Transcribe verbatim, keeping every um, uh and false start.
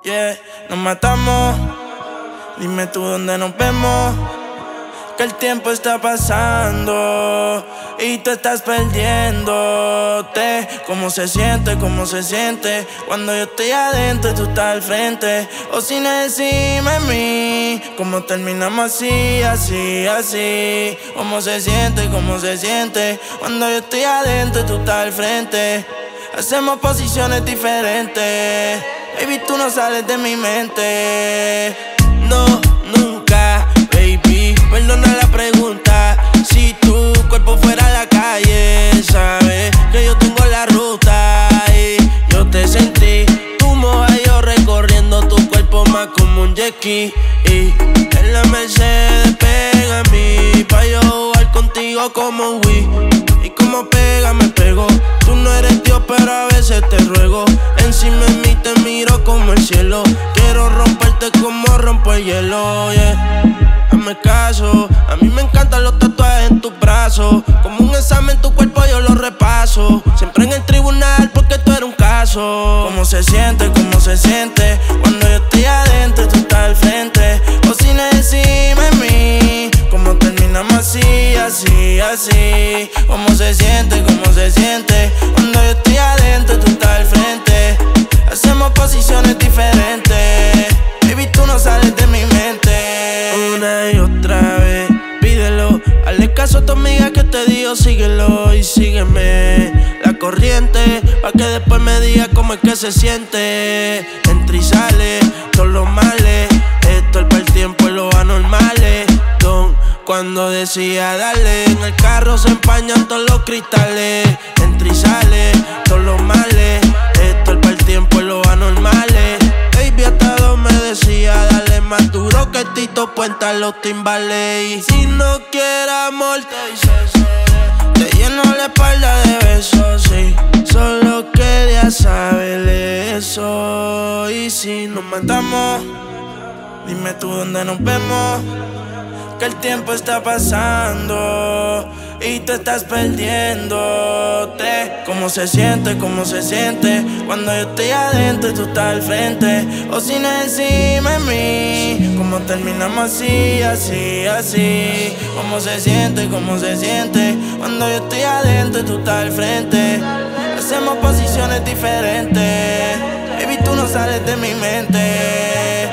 Yeah, nos matamos. Dime tú dónde nos vemos. Que el tiempo está pasando y tú estás perdiéndote. ¿Cómo se siente? ¿Cómo se siente? Cuando yo estoy adentro y tú estás al frente. O sin encima de mí. ¿Cómo terminamos así, así, así? ¿Cómo se siente? ¿Cómo se siente? Cuando yo estoy adentro y tú estás al frente. Hacemos posiciones diferentes. Baby, tú no sales de mi mente. No, nunca, baby. Perdona la pregunta. Si tu cuerpo fuera a la calle, sabes que yo tengo la ruta y yo te sentí. Tú moja yo recorriendo tu cuerpo más como un jet ski. Y en la Mercedes pega a mí pa' yo jugar contigo como un Wii. Y como pega me pego. Tú no eres Dios pero a veces te ruego. Encima de mí te miro como el cielo. Quiero romperte como rompo el hielo, yeah. Hazme caso, a mí me encantan los tatuajes en tus brazos. Como un examen tu cuerpo yo lo repaso. Siempre en el tribunal porque tú eres un caso. ¿Cómo se siente? ¿Cómo se siente? Cuando yo estoy adentro y tú estás al frente. O sin encima de mí. ¿Cómo terminamos así, así, así? ¿Cómo se siente? ¿Cómo se siente? Cuando yo estoy adentro y tú estás al frente. Hacemos posiciones diferentes. Baby, tú no sales de mi mente. Una y otra vez, pídelo. Hazle caso a tu amiga que te digo, síguelo y sígueme la corriente, pa' que después me diga cómo es que se siente. Entra y sale, todos los males. Esto es para el tiempo y los anormales. Don, cuando decía darle, en el carro se empañan todos los cristales. Entra y sale, todos los males. Esto es para el tiempo y los anormales. Baby, hasta dos me decía, dale más duro que Tito Puente a los timbales. Y si no quieres amor, te dice seré. Te lleno la espalda de besos, sí. Solo quería saber eso. Y si nos matamos, dime tú dónde nos vemos. Que el tiempo está pasando y tú estás perdiéndote. ¿Cómo se siente? ¿Cómo se siente? Cuando yo estoy adentro y tú estás al frente. O sin encima de mí. ¿Cómo terminamos así, así, así? ¿Cómo se siente? ¿Cómo se siente? Cuando yo estoy adentro y tú estás al frente. Hacemos posiciones diferentes. Baby, tú no sales de mi mente.